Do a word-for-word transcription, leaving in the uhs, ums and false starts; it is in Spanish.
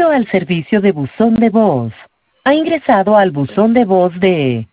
Bienvenido al servicio de buzón de voz. Ha ingresado al buzón de voz de